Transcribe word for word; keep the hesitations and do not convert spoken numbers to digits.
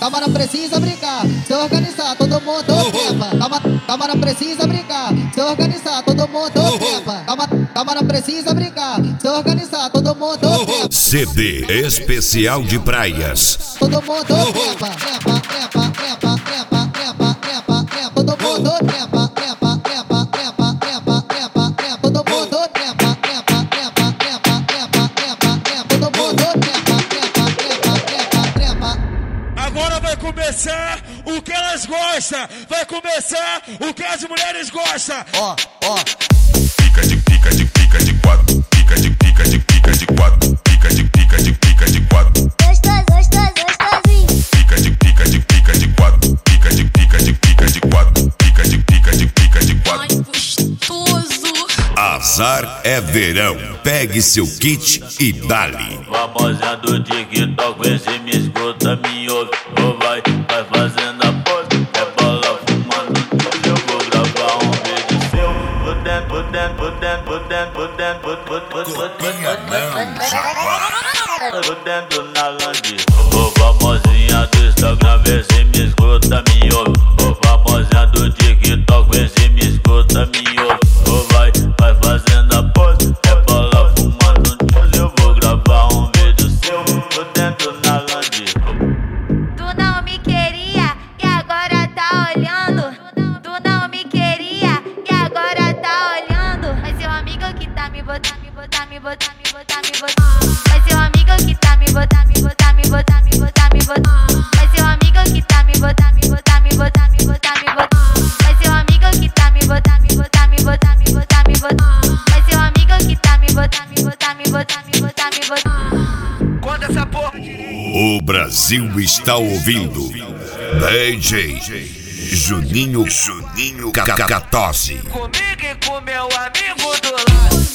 calma, não precisa brincar. Se organizar, todo mundo trepa. Calma, calma, não precisa brincar. Se organizar, todo mundo trepa. Calma, calma, não precisa brincar. Se organizar, todo mundo trepa. C D especial de praias. Todo mundo trepa, trepa, trepa, trepa, trepa, trepa, trepa, trepa. Todo mundo trepa, trepa, trepa, trepa, trepa, trepa, trepa. Todo mundo trepa, trepa, trepa, trepa, trepa, trepa, trepa. Todo mundo trepa, trepa, trepa, trepa, trepa. Agora vai começar o que elas gostam. Vai começar o que as mulheres gostam. Ó, ó. Pica de pica de pica de quatro. Pica de pica de pica de quatro. Pica de pica de pica de quatro. Gostoso, gostoso, gostosinho. Pica de pica de pica de quatro. Pica de pica de pica de quatro. Pica de pica de pica de quatro. Gostoso. Azar é verão. Pegue seu kit e dali. Famosinha do TikTok, vê se me escuta, me ouve. Ou vai, vai fazendo a pose. É bola fumando tudo. Eu vou gravar um vídeo seu. Fudendo, fudendo, fudendo, fudendo, fudendo, fudendo, fudendo, fudendo na land. Ô famosinha do Instagram, vê se me escuta, me ouve. Ô famosinha do TikTok, vê se me escuta, me ouve. Ou vai, vai fazendo a pose. É bola fumando tudo. Eu vou gravar um vídeo seu. Fudendo na land. Tu não me queria e agora tá olhando. Tu não me queria e agora tá olhando. Mas seu amigo que tá me botar, me botar, me botar, me botar, me botar. Mas seu amigo que tá me botar, me botar, me botar, me botar, me botar. Mas seu amigo que tá me botar, me botar, me botar, me botar, me botar. Mas seu amigo que tá me botar, me botar, me botar, me botar, me botar. Mas seu amigo que tá me botar, me botar, me botar, me botar, me botar. Conta essa porra. O Brasil está ouvindo D J Juninho Juninho Cacatose. Comigo e com meu amigo do lado.